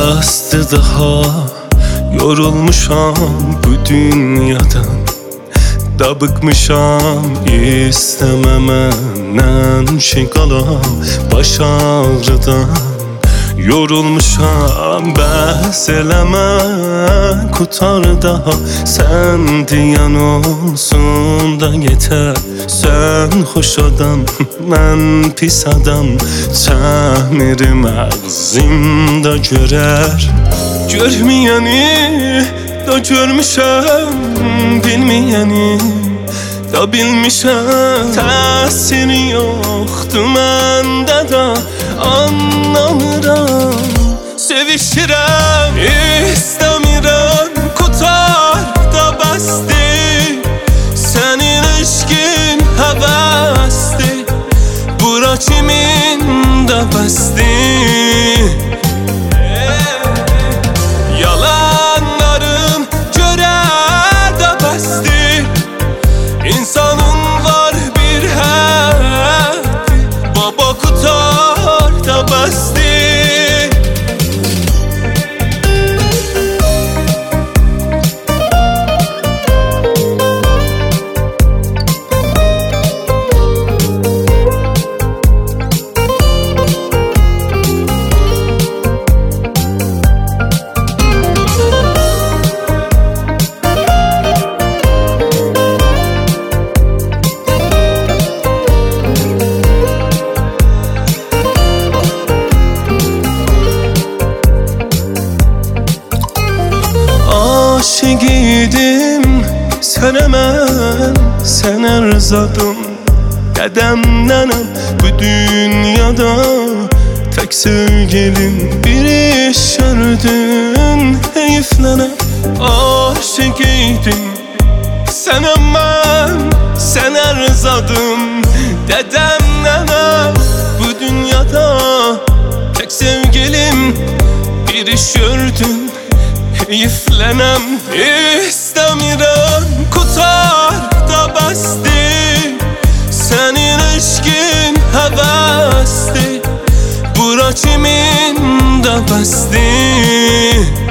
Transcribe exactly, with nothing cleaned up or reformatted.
bastı daha. Yorulmuşam bu dünyadan, da bıkmışam istememenden şey kalam baş ağrıdan. Yorulmuşam bəs eləmə, qutar daha. Sən diyan olsun da yetər. Sən xoş adam, mən pis adam. Çəmirim ağzımda görər. Görməyəni da görmüşəm, bilməyəni da bilmişəm. Təsiri yoxdur məndə da, anlamıram. Sevişirəm, istəmirəm, qutar da bəsdir. Sənin eşqin həvəsdir, bura kimin də bəsdir. Yalanlarım görər də bəsdir. İnsanın var bir həddi, baba qutar da bəsdir. Aşık idim sənə mən, sənə rızadım. Qədəmlənəm bu dünyada, tək sevgilim bir iş gördün. Heyiflənəm, aşık idim sənə mən, sənə rızadım. Qədəmlənəm bu dünyada, tək sevgilim bir iş gördün. Heyiflənəm, istəmirəm, qutar da bəsdir. Sənin eşqin həvəsdir, bura kimin də bəsdir.